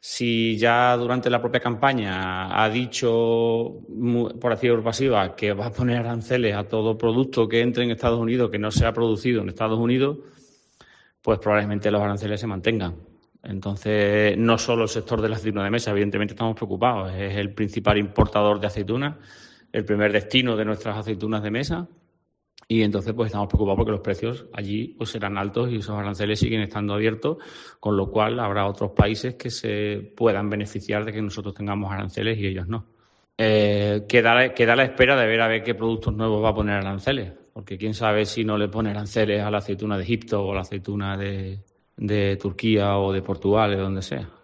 Si ya durante la propia campaña ha dicho, por activa o por pasiva, que va a poner aranceles a todo producto que entre en Estados Unidos que no sea producido en Estados Unidos, pues probablemente los aranceles se mantengan. Entonces, no solo el sector de la aceituna de mesa, evidentemente estamos preocupados, es el principal importador de aceitunas, el primer destino de nuestras aceitunas de mesa, y entonces pues estamos preocupados porque los precios allí pues serán altos y esos aranceles siguen estando abiertos, con lo cual habrá otros países que se puedan beneficiar de que nosotros tengamos aranceles y ellos no. Queda a la espera de ver a ver qué productos nuevos va a poner aranceles, porque quién sabe si no le pone aranceles a la aceituna de Egipto o a la aceituna de Turquía o de Portugal, de donde sea.